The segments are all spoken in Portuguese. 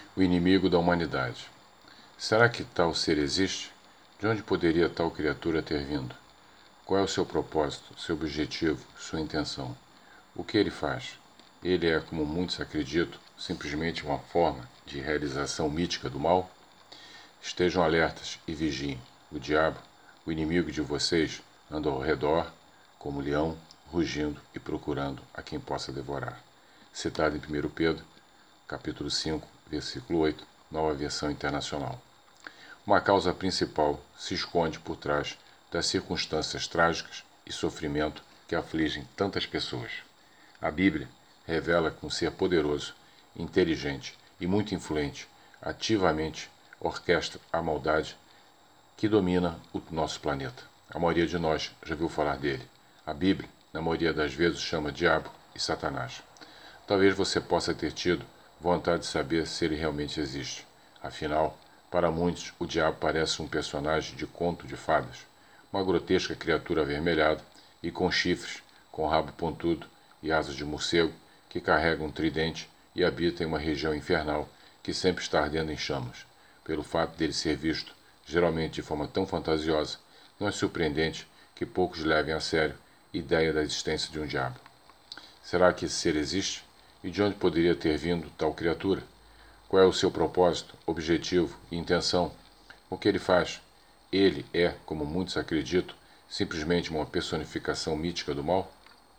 O inimigo da humanidade. Será que tal ser existe? De onde poderia tal criatura ter vindo? Qual é o seu propósito, seu objetivo, sua intenção? O que ele faz? Ele é, como muitos acreditam, simplesmente uma forma de realização mítica do mal? Estejam alertas e vigiem. O diabo, o inimigo de vocês, anda ao redor, como leão, rugindo e procurando a quem possa devorar. Citado em 1 Pedro, capítulo 5, versículo 8, nova versão internacional. Uma causa principal se esconde por trás das circunstâncias trágicas e sofrimento que afligem tantas pessoas. A Bíblia revela que um ser poderoso, inteligente e muito influente ativamente orquestra a maldade que domina o nosso planeta. A maioria de nós já viu falar dele. A Bíblia, na maioria das vezes, chama diabo e Satanás. Talvez você possa ter tido vontade de saber se ele realmente existe. Afinal, para muitos, o diabo parece um personagem de conto de fadas, uma grotesca criatura avermelhada e com chifres, com rabo pontudo e asas de morcego, que carrega um tridente e habita em uma região infernal que sempre está ardendo em chamas. Pelo fato dele ser visto, geralmente de forma tão fantasiosa, não é surpreendente que poucos levem a sério a ideia da existência de um diabo. Será que esse ser existe? E de onde poderia ter vindo tal criatura? Qual é o seu propósito, objetivo e intenção? O que ele faz? Ele é, como muitos acreditam, simplesmente uma personificação mítica do mal?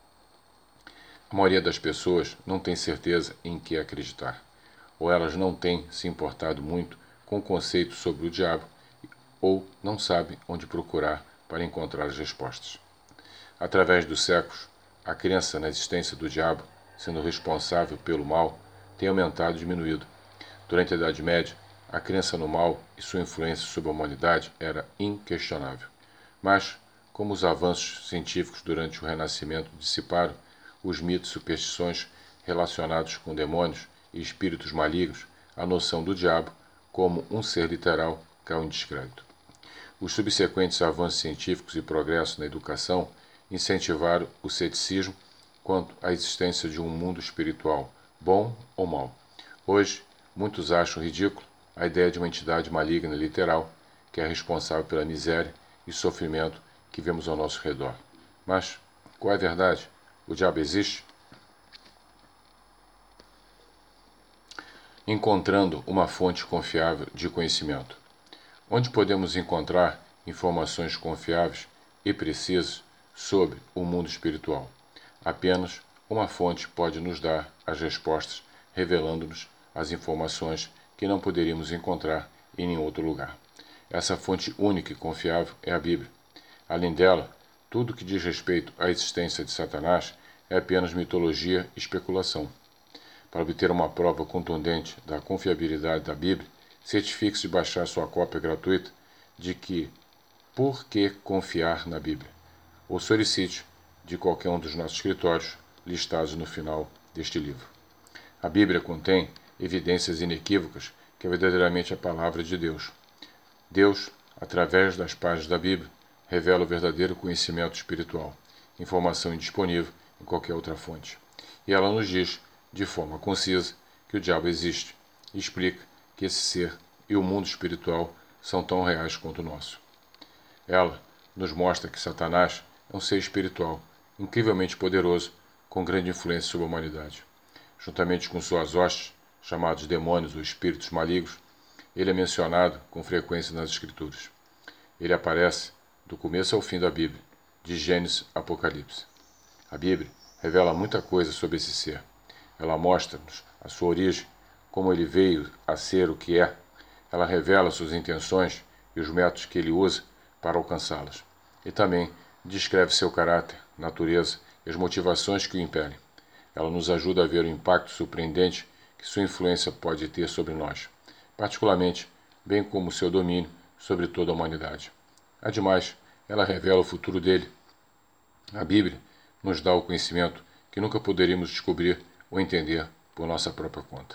A maioria das pessoas não tem certeza em que acreditar, ou elas não têm se importado muito com o conceito sobre o diabo, ou não sabem onde procurar para encontrar as respostas. Através dos séculos, a crença na existência do diabo, sendo responsável pelo mal, tem aumentado e diminuído. Durante a Idade Média, a crença no mal e sua influência sobre a humanidade era inquestionável. Mas, como os avanços científicos durante o Renascimento dissiparam os mitos e superstições relacionados com demônios e espíritos malignos, a noção do diabo, como um ser literal, caiu em descrédito. Os subsequentes avanços científicos e progressos na educação incentivaram o ceticismo quanto à existência de um mundo espiritual, bom ou mau. Hoje, muitos acham ridículo a ideia de uma entidade maligna literal que é responsável pela miséria e sofrimento que vemos ao nosso redor. Mas qual é a verdade? O diabo existe? Encontrando uma fonte confiável de conhecimento. Onde podemos encontrar informações confiáveis e precisas sobre o mundo espiritual? Apenas uma fonte pode nos dar as respostas, revelando-nos as informações que não poderíamos encontrar em nenhum outro lugar. Essa fonte única e confiável é a Bíblia. Além dela, tudo que diz respeito à existência de Satanás é apenas mitologia e especulação. Para obter uma prova contundente da confiabilidade da Bíblia, certifique-se de baixar sua cópia gratuita de Por que Confiar na Bíblia? Ou solicite de qualquer um dos nossos escritórios listados no final deste livro. A Bíblia contém evidências inequívocas que é verdadeiramente a palavra de Deus. Deus, através das páginas da Bíblia, revela o verdadeiro conhecimento espiritual, informação indisponível em qualquer outra fonte. E ela nos diz, de forma concisa, que o diabo existe e explica que esse ser e o mundo espiritual são tão reais quanto o nosso. Ela nos mostra que Satanás é um ser espiritual, incrivelmente poderoso, com grande influência sobre a humanidade. Juntamente com suas hostes, chamados demônios ou espíritos malignos, ele é mencionado com frequência nas Escrituras. Ele aparece do começo ao fim da Bíblia, de Gênesis a Apocalipse. A Bíblia revela muita coisa sobre esse ser. Ela mostra-nos a sua origem, como ele veio a ser o que é. Ela revela suas intenções e os métodos que ele usa para alcançá-las. E também descreve seu caráter, natureza e as motivações que o impelem. Ela nos ajuda a ver o impacto surpreendente que sua influência pode ter sobre nós, particularmente, bem como seu domínio sobre toda a humanidade. Ademais, ela revela o futuro dele. A Bíblia nos dá o conhecimento que nunca poderíamos descobrir ou entender por nossa própria conta.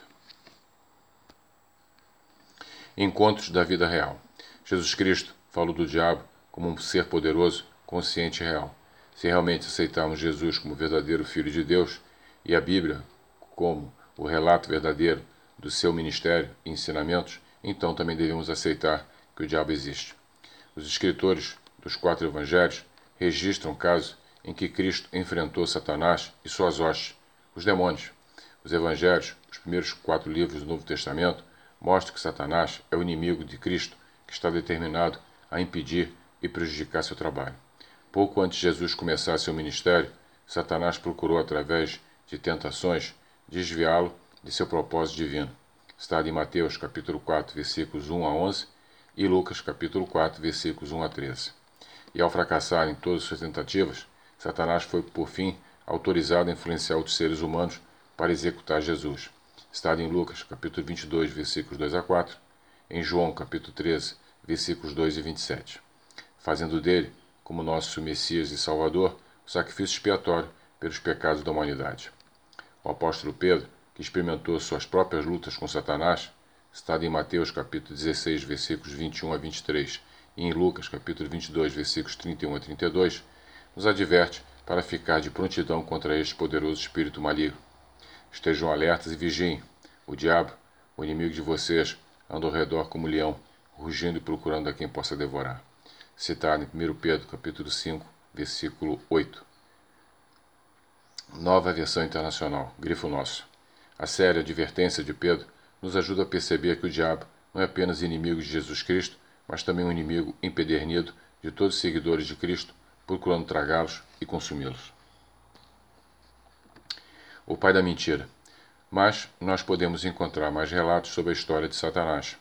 Encontros da vida real. Jesus Cristo falou do diabo como um ser poderoso, consciente e real. Se realmente aceitarmos Jesus como verdadeiro Filho de Deus e a Bíblia como o relato verdadeiro do seu ministério e ensinamentos, então também devemos aceitar que o diabo existe. Os escritores dos 4 evangelhos registram casos em que Cristo enfrentou Satanás e suas hostes, os demônios. Os evangelhos, os primeiros 4 livros do Novo Testamento, mostram que Satanás é o inimigo de Cristo que está determinado a impedir e prejudicar seu trabalho. Pouco antes de Jesus começar seu ministério, Satanás procurou, através de tentações, desviá-lo de seu propósito divino. Está em Mateus capítulo 4, versículos 1 a 11 e Lucas capítulo 4, versículos 1 a 13. E ao fracassar em todas suas tentativas, Satanás foi, por fim, autorizado a influenciar outros seres humanos para executar Jesus. Está em Lucas capítulo 22, versículos 2 a 4, em João capítulo 13, versículos 2 e 27, fazendo dele, como nosso Messias e Salvador, o sacrifício expiatório pelos pecados da humanidade. O apóstolo Pedro, que experimentou suas próprias lutas com Satanás, está em Mateus capítulo 16, versículos 21 a 23, e em Lucas capítulo 22, versículos 31 a 32, nos adverte para ficar de prontidão contra este poderoso espírito maligno. Estejam alertas e vigiem. O diabo, o inimigo de vocês, anda ao redor como leão, rugindo e procurando a quem possa devorar. Citado em 1 Pedro capítulo 5, versículo 8. Nova versão internacional, grifo nosso. A séria advertência de Pedro nos ajuda a perceber que o diabo não é apenas inimigo de Jesus Cristo, mas também um inimigo empedernido de todos os seguidores de Cristo, procurando tragá-los e consumi-los. O pai da mentira. Mas nós podemos encontrar mais relatos sobre a história de Satanás.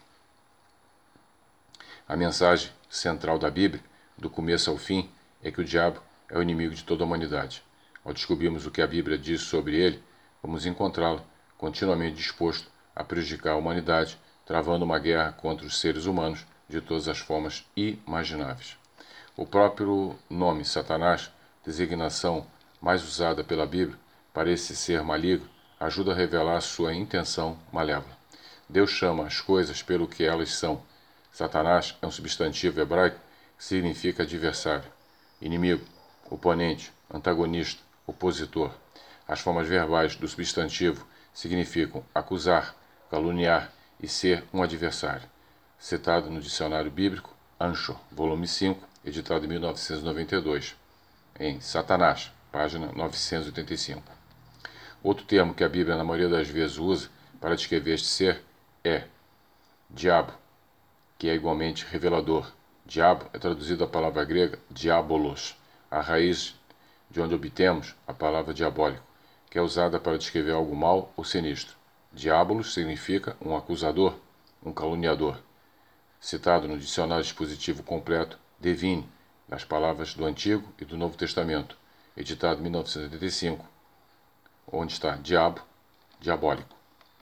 A mensagem central da Bíblia, do começo ao fim, é que o diabo é o inimigo de toda a humanidade. Ao descobrirmos o que a Bíblia diz sobre ele, vamos encontrá-lo continuamente disposto a prejudicar a humanidade, travando uma guerra contra os seres humanos de todas as formas imagináveis. O próprio nome Satanás, designação mais usada pela Bíblia para esse ser maligno, ajuda a revelar sua intenção malévola. Deus chama as coisas pelo que elas são. Satanás é um substantivo hebraico que significa adversário, inimigo, oponente, antagonista, opositor. As formas verbais do substantivo significam acusar, caluniar e ser um adversário. Citado no Dicionário Bíblico, Anchor, volume 5, editado em 1992, em Satanás, página 985. Outro termo que a Bíblia na maioria das vezes usa para descrever este ser é diabo, que é igualmente revelador. Diabo é traduzido da palavra grega diabolos, a raiz de onde obtemos a palavra diabólico, que é usada para descrever algo mau ou sinistro. Diabolos significa um acusador, um caluniador. Citado no Dicionário Dispositivo Completo, Devine, das palavras do Antigo e do Novo Testamento, editado em 1985, onde está diabo, diabólico.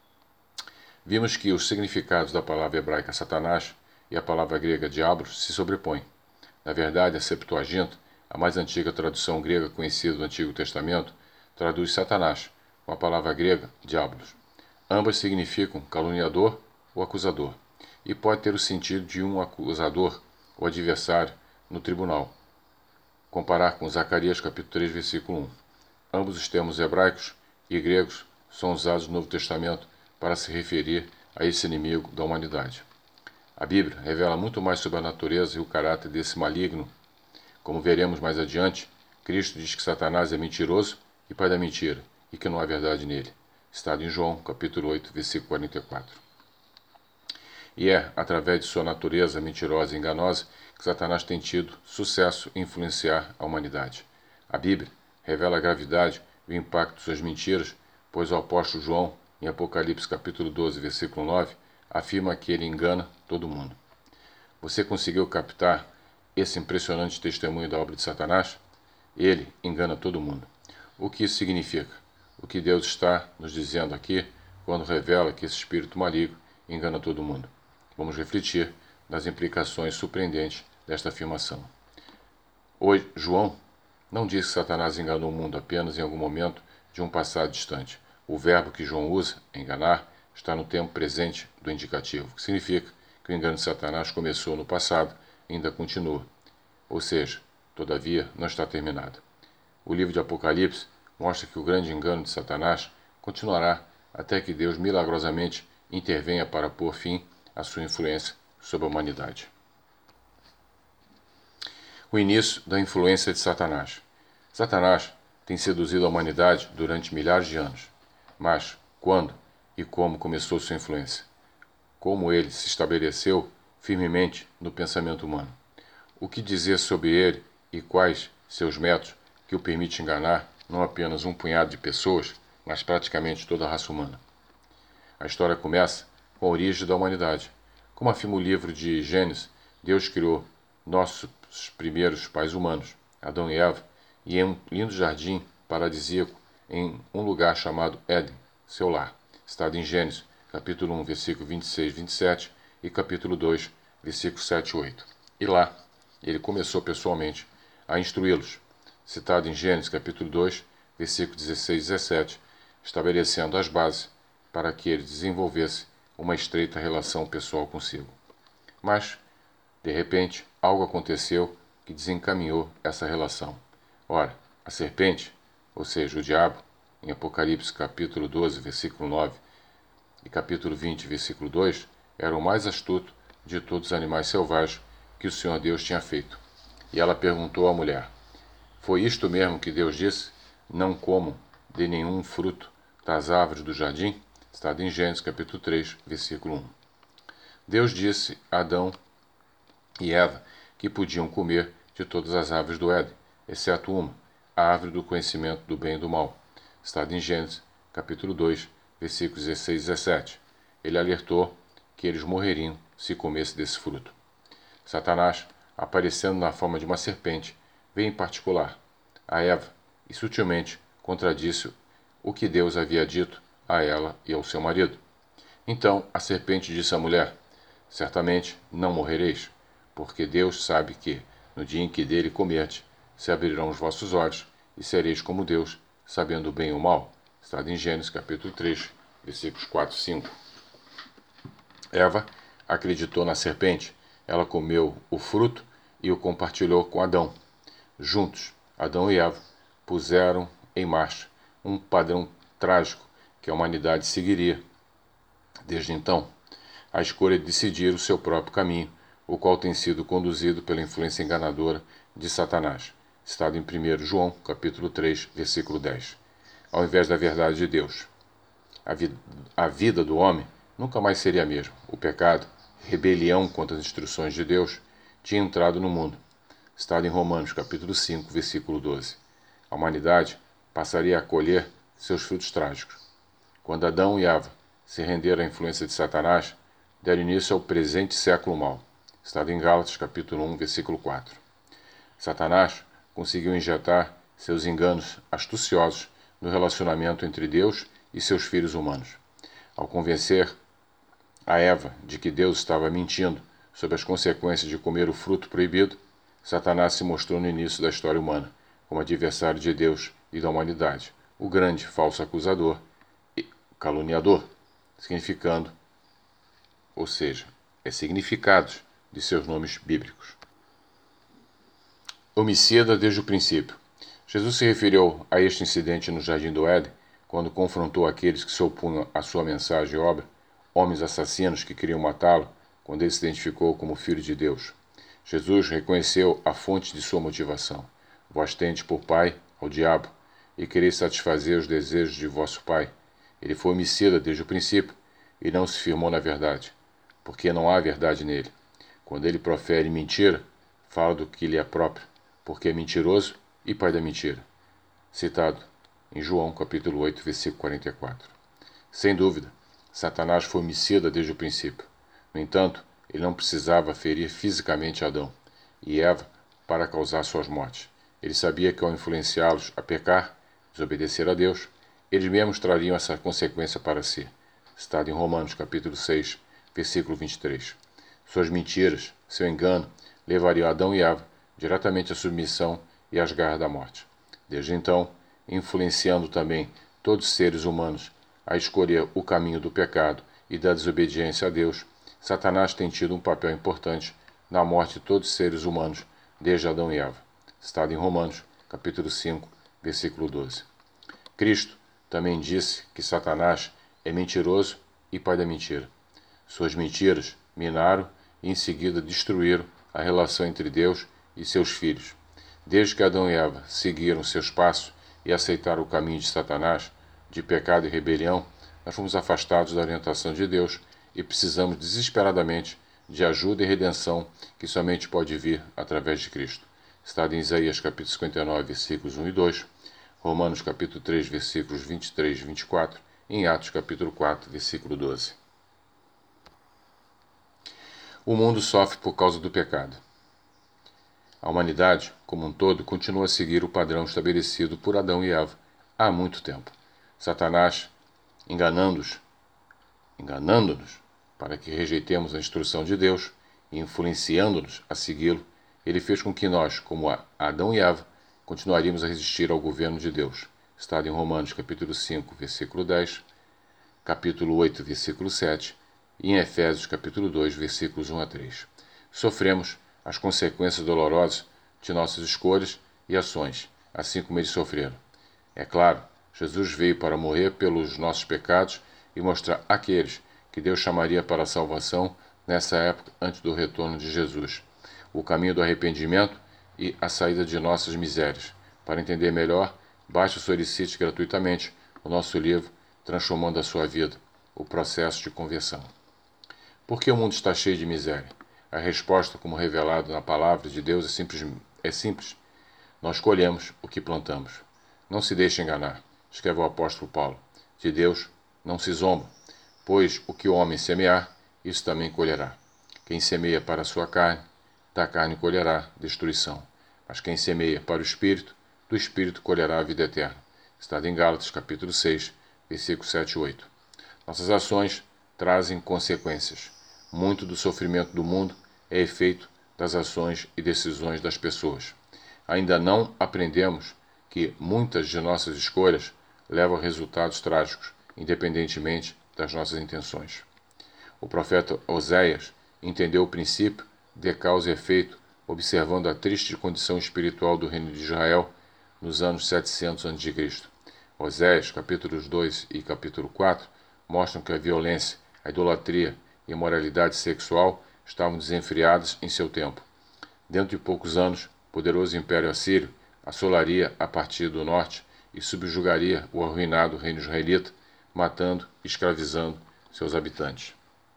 Vimos que os significados da palavra hebraica Satanás e a palavra grega diablos se sobrepõem. Na verdade, a Septuaginta, a mais antiga tradução grega conhecida do Antigo Testamento, traduz Satanás com a palavra grega diablos. Ambas significam caluniador ou acusador, e pode ter o sentido de um acusador ou adversário no tribunal. Comparar com Zacarias capítulo 3, versículo 1. Ambos os termos hebraicos e gregos são usados no Novo Testamento para se referir a esse inimigo da humanidade. A Bíblia revela muito mais sobre a natureza e o caráter desse maligno. Como veremos mais adiante, Cristo diz que Satanás é mentiroso e pai da mentira, e que não há verdade nele. Está em João, capítulo 8, versículo 44. E é, através de sua natureza mentirosa e enganosa, que Satanás tem tido sucesso em influenciar a humanidade. A Bíblia revela a gravidade e o impacto de suas mentiras, pois o apóstolo João, em Apocalipse capítulo 12, versículo 9, afirma que ele engana todo mundo. Você conseguiu captar esse impressionante testemunho da obra de Satanás? Ele engana todo mundo. O que isso significa? O que Deus está nos dizendo aqui quando revela que esse espírito maligno engana todo mundo? Vamos refletir nas implicações surpreendentes desta afirmação. Hoje, João não diz que Satanás enganou o mundo apenas em algum momento de um passado distante. O verbo que João usa, enganar, está no tempo presente do indicativo, que significa que o engano de Satanás começou no passado e ainda continua. Ou seja, todavia, não está terminado. O livro de Apocalipse mostra que o grande engano de Satanás continuará até que Deus milagrosamente intervenha para pôr fim à sua influência sobre a humanidade. O início da influência de Satanás. Satanás tem seduzido a humanidade durante milhares de anos. Mas quando e como começou sua influência? Como ele se estabeleceu firmemente no pensamento humano? O que dizer sobre ele e quais seus métodos que o permitem enganar não apenas um punhado de pessoas, mas praticamente toda a raça humana? A história começa com a origem da humanidade. Como afirma o livro de Gênesis, Deus criou nossos primeiros pais humanos, Adão e Eva, e em um lindo jardim paradisíaco em um lugar chamado Éden, seu lar, citado em Gênesis, capítulo 1, versículo 26 e 27 e capítulo 2, versículos 7 e 8. E lá, ele começou pessoalmente a instruí-los, citado em Gênesis, capítulo 2, versículos 16 e 17, estabelecendo as bases para que ele desenvolvesse uma estreita relação pessoal consigo. Mas, de repente, algo aconteceu que desencaminhou essa relação. Ora, a serpente, ou seja, o diabo, em Apocalipse capítulo 12, versículo 9 e capítulo 20, versículo 2, era o mais astuto de todos os animais selvagens que o Senhor Deus tinha feito. E ela perguntou à mulher: foi isto mesmo que Deus disse? Não comam de nenhum fruto das árvores do jardim? Está em Gênesis capítulo 3, versículo 1. Deus disse a Adão e Eva que podiam comer de todas as árvores do Éden, exceto uma, a árvore do conhecimento do bem e do mal. Está em Gênesis capítulo 2, versículos 16 e 17. Ele alertou que eles morreriam se comessem desse fruto. Satanás, aparecendo na forma de uma serpente, veio em particular a Eva e sutilmente contradisse o que Deus havia dito a ela e ao seu marido. Então a serpente disse à mulher: certamente não morrereis, porque Deus sabe que, no dia em que dele comerdes, se abrirão os vossos olhos e sereis como Deus, sabendo o bem e o mal. Está em Gênesis capítulo 3, versículos 4 e 5. Eva acreditou na serpente. Ela comeu o fruto e o compartilhou com Adão. Juntos, Adão e Eva puseram em marcha um padrão trágico que a humanidade seguiria. Desde então, a escolha de decidir o seu próprio caminho, o qual tem sido conduzido pela influência enganadora de Satanás, citado em 1 João, capítulo 3, versículo 10, ao invés da verdade de Deus. A vida do homem nunca mais seria a mesma. O pecado, rebelião contra as instruções de Deus, tinha entrado no mundo, citado em Romanos, capítulo 5, versículo 12. A humanidade passaria a colher seus frutos trágicos. Quando Adão e Eva se renderam à influência de Satanás, deram início ao presente século mau, citado em Gálatas, capítulo 1, versículo 4. Satanás conseguiu injetar seus enganos astuciosos no relacionamento entre Deus e seus filhos humanos. Ao convencer a Eva de que Deus estava mentindo sobre as consequências de comer o fruto proibido, Satanás se mostrou no início da história humana como adversário de Deus e da humanidade, o grande falso acusador e caluniador, significando significados de seus nomes bíblicos. Homicida desde o princípio. Jesus se referiu a este incidente no Jardim do Éden, quando confrontou aqueles que se opunham à sua mensagem e obra, homens assassinos que queriam matá-lo, quando ele se identificou como Filho de Deus. Jesus reconheceu a fonte de sua motivação. Vós tendes por pai ao diabo, e quereis satisfazer os desejos de vosso pai. Ele foi homicida desde o princípio, e não se firmou na verdade, porque não há verdade nele. Quando ele profere mentira, fala do que lhe é próprio, porque é mentiroso e pai da mentira. Citado em João capítulo 8, versículo 44. Sem dúvida, Satanás foi homicida desde o princípio. No entanto, ele não precisava ferir fisicamente Adão e Eva para causar suas mortes. Ele sabia que ao influenciá-los a pecar, desobedecer a Deus, eles mesmos trariam essa consequência para si. Citado em Romanos capítulo 6, versículo 23. Suas mentiras, seu engano, levariam Adão e Eva diretamente à submissão e às garras da morte. Desde então, influenciando também todos os seres humanos a escolher o caminho do pecado e da desobediência a Deus, Satanás tem tido um papel importante na morte de todos os seres humanos, desde Adão e Eva. Citado em Romanos, capítulo 5, versículo 12. Cristo também disse que Satanás é mentiroso e pai da mentira. Suas mentiras minaram e em seguida destruíram a relação entre Deus e seus filhos. Desde que Adão e Eva seguiram seus passos e aceitaram o caminho de Satanás, de pecado e rebelião, nós fomos afastados da orientação de Deus e precisamos desesperadamente de ajuda e redenção que somente pode vir através de Cristo. Está em Isaías capítulo 59, versículos 1 e 2, Romanos capítulo 3, versículos 23 e 24, e em Atos capítulo 4, versículo 12. O mundo sofre por causa do pecado. A humanidade, como um todo, continua a seguir o padrão estabelecido por Adão e Eva há muito tempo. Satanás, enganando-nos para que rejeitemos a instrução de Deus e influenciando-nos a segui-lo, ele fez com que nós, como Adão e Eva, continuaríamos a resistir ao governo de Deus. Está em Romanos capítulo 5, versículo 10, capítulo 8, versículo 7 e em Efésios capítulo 2, versículos 1 a 3. Sofremos as consequências dolorosas de nossas escolhas e ações, assim como eles sofreram. É claro, Jesus veio para morrer pelos nossos pecados e mostrar àqueles que Deus chamaria para a salvação nessa época antes do retorno de Jesus, o caminho do arrependimento e a saída de nossas misérias. Para entender melhor, baixe ou solicite gratuitamente o nosso livro Transformando a Sua Vida, o processo de conversão. Por que o mundo está cheio de miséria? A resposta, como revelado na palavra de Deus, é simples. Nós colhemos o que plantamos. Não se deixe enganar, escreve o apóstolo Paulo. De Deus não se zomba, pois o que o homem semear, isso também colherá. Quem semeia para a sua carne, da carne colherá destruição. Mas quem semeia para o Espírito, do Espírito colherá a vida eterna. Está em Gálatas capítulo 6, versículos 7 e 8. Nossas ações trazem consequências. Muito do sofrimento do mundo é efeito das ações e decisões das pessoas. Ainda não aprendemos que muitas de nossas escolhas levam a resultados trágicos, independentemente das nossas intenções. O profeta Oséias entendeu o princípio de causa e efeito observando a triste condição espiritual do reino de Israel nos anos 700 a.C. Oséias, capítulos 2 e capítulo 4, mostram que a violência, a idolatria e a imoralidade sexual estavam desenfreadas em seu tempo. Dentro de poucos anos, o poderoso Império Assírio assolaria a partir do norte e subjugaria o arruinado reino israelita, matando e escravizando seus habitantes.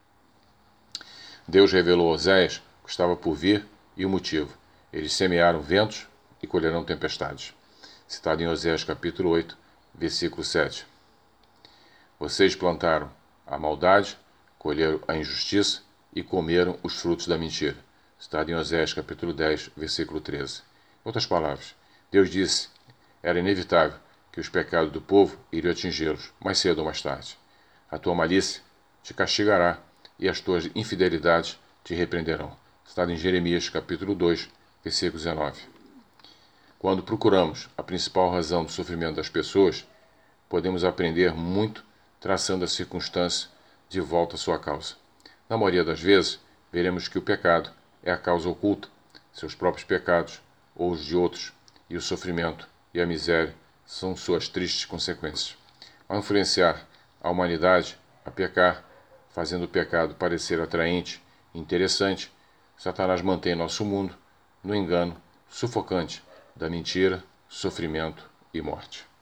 Deus revelou a Oséias o que estava por vir e o motivo. Eles semearam ventos e colherão tempestades. Citado em Oséias capítulo 8, versículo 7. Vocês plantaram a maldade, colheram a injustiça e comeram os frutos da mentira. Citado em Oséias capítulo 10, versículo 13. Em outras palavras, Deus disse era inevitável que os pecados do povo iriam atingi-los, mais cedo ou mais tarde. A tua malícia te castigará e as tuas infidelidades te repreenderão. Está em Jeremias capítulo 2, versículo 19. Quando procuramos a principal razão do sofrimento das pessoas, podemos aprender muito traçando a circunstância de volta à sua causa. Na maioria das vezes, veremos que o pecado é a causa oculta, seus próprios pecados ou os de outros, e o sofrimento e a miséria são suas tristes consequências. Ao influenciar a humanidade a pecar, fazendo o pecado parecer atraente e interessante, Satanás mantém nosso mundo no engano sufocante da mentira, sofrimento e morte.